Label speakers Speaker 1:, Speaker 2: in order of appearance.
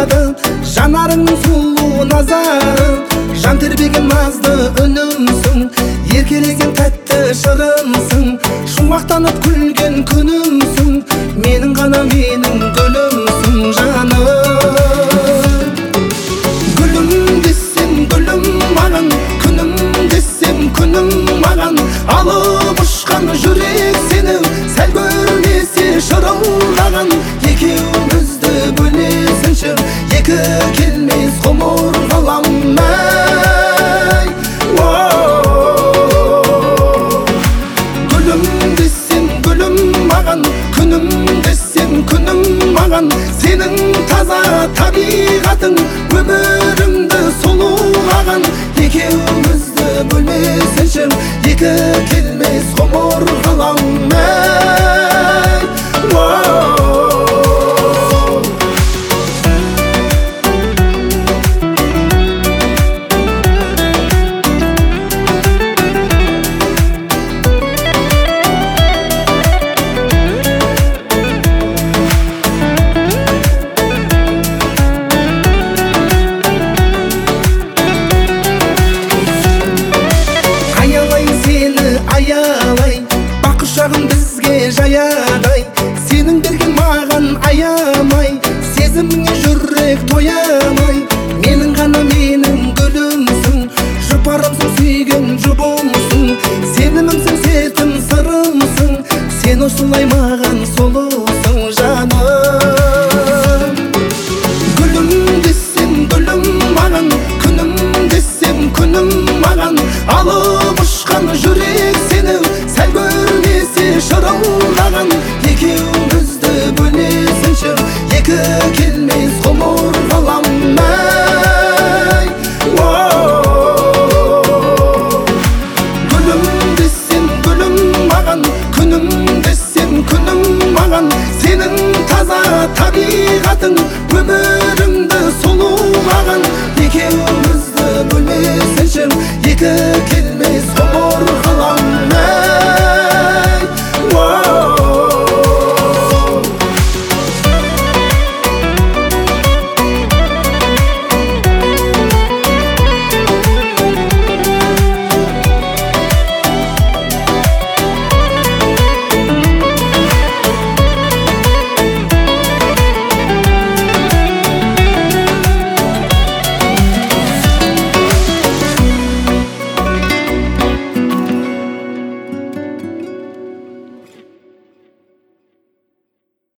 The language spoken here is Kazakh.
Speaker 1: жады, жанарыңның сұлу назары, жан тербеген назды үнімсің, еркелеген тәтті жырымсың, шуақтанып күлген күнімсің, менің ғана менің гүлімсің жаным. Гүлім десем гүлім маған, күнім десем күнім маған, алып ұшқан жүрек сені сәл көрмесе шырылдаған. Екеумізді бөлмесінші, екі келмес ғұмыр ғаламай. Гүлім десем гүлім маған, күнім десем күнім маған, сенің таза табиғатың өмірімді сұлулаған. Екеумізді бөлмесінші, екі келмес ғұмыр ғаламай. Аялай, бақ құшағын бізге жаядай, сенің берген маған аямай, сезіміңе жүрек тоямай. Менің ғана менің гүлімсің, жұпарымсың, сүйген жұбымсың, сенімімсің, сертім, сырымсың, сен осылай маған сұлусың жаным. Гүлім десем гүлім маған, күнім десем күнім маған, алып ұшқан жүрек сені сәл көрмесе шырылдаған. Екеумізді бөлмесінші, екі келмес ғұмыр ғаламай. Гүлім десем гүлім маған, күнім десем күнім маған, сенің таза табиғатың өмірімді сұлулаған. Екеумізді бөлмесінші, екі